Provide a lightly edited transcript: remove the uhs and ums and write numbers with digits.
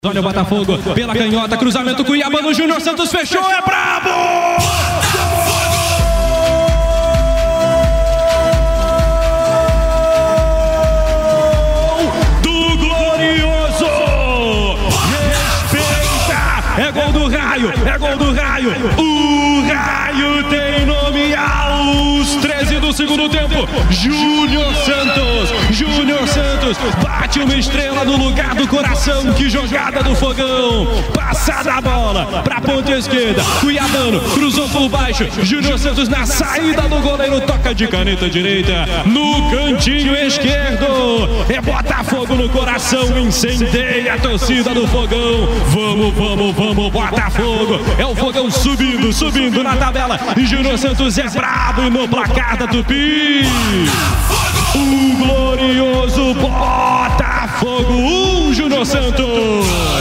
Olha o Botafogo pela canhota, cruzamento Cuiabano, Júnior Santos fechou, é brabo! Do Glorioso! Respeita! É gol do Raio, é gol do Raio! O Raio tem nome aos 13 do segundo tempo. Júnior Santos bate uma estrela no lugar do coração. Que jogada do Fogão, passada a bola pra ponta esquerda, Cuiabano cruzou por baixo, Júnior Santos na saída do goleiro, toca de caneta direita no cantinho esquerdo. É Botafogo no coração, incendeia a torcida do Fogão. Vamos Botafogo, é o Fogão subindo na tabela, e Júnior Santos é brabo no placar da Tupi. O Glorioso Botafogo 1, Júnior Santos.